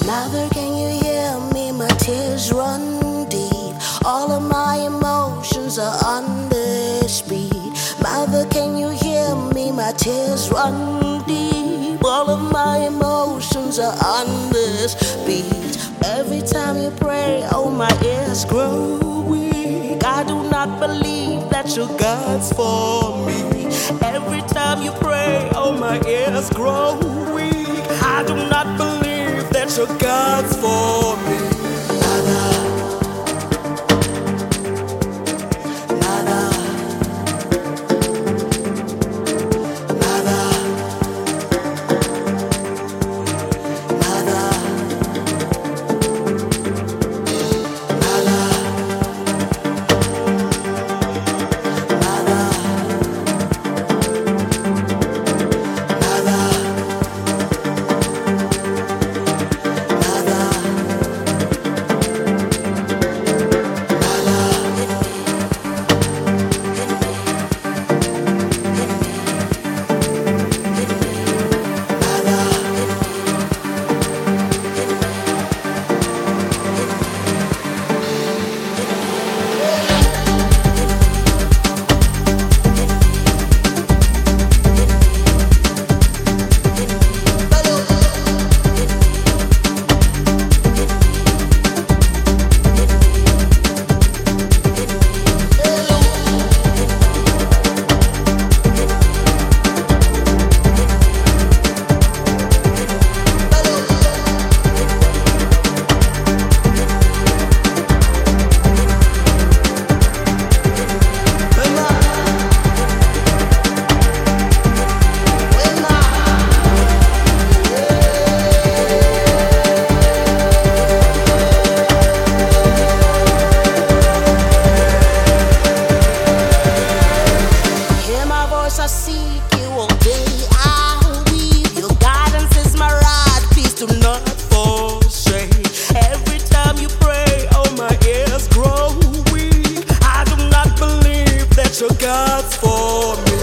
Mother, can you hear me? My tears run deep. All of my emotions are under speed. Mother, can you hear me? My tears run deep. All of my emotions are under speed. Every time you pray, oh my ears grow weak. I do not believe that your God's for me. Every time you pray, oh my ears grow weak. I do not believe that your God's for me. Nada, nada, nada, nada, nada, I seek you all day, I'll weep. Your guidance is my rod, please do not forsake. Every time you pray, oh my ears grow weak. I do not believe that your God's for me.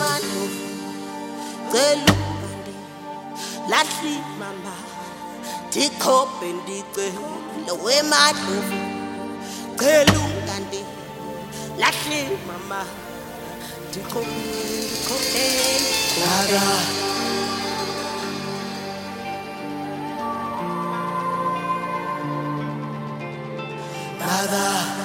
Lastly, mama, take up and declare the way my love. Lastly, mama. Nada, nada.